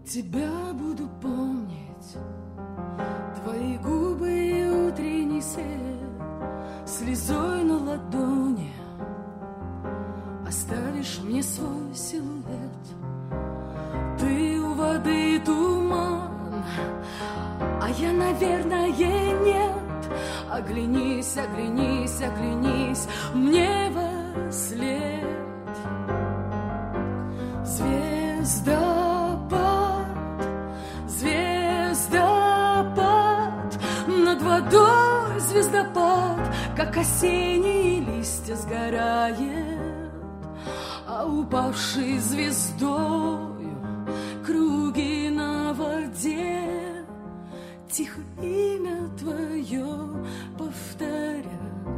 Тебя буду помнить, твои губы и утренний свет, слезой на ладони оставишь мне свой силуэт. Ты у воды туман, а я, наверное, нет. Оглянись, оглянись, оглянись мне во след. Звездопад, звездопад, над водой звездопад, как осенние листья сгорает, а упавший звездою круги на воде тихо имя твое повторяют.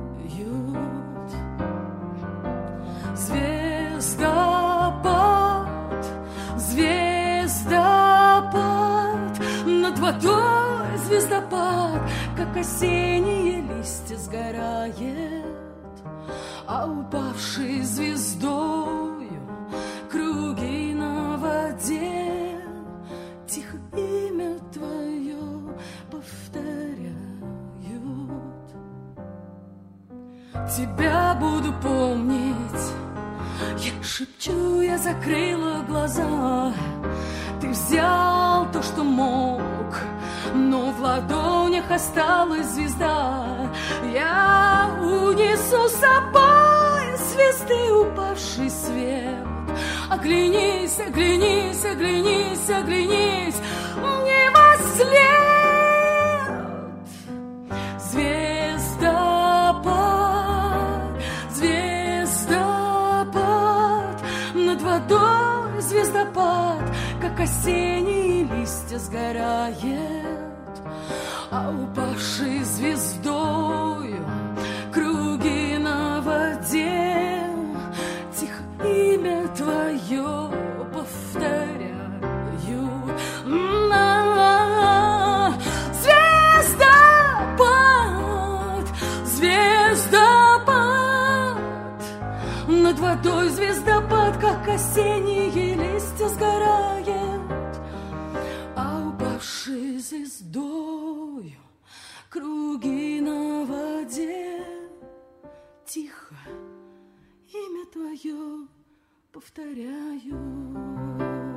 Звездопад, звездопад, над водой звездопад, как осенние листья сгорает, а упавший звездою круги на воде тихо имя твое повторяют. Тебя буду помнить, я шепчу, я закрыла глаза. Ты взял то, что мог, но в ладонях осталась звезда. Я унесу с собой звезды упавший свет. Оглянись, оглянись, оглянись, оглянись мне во след. Звездопад, звездопад, над водой звездопад, как осенние листья сгорает, а упавший звездою круги на воде тихо имя твое повторяют. Звездопад, звездопад, над водой звездопад, как осенние листья сгорает, а упавший звездою круги на воде тихо имя твое повторяю.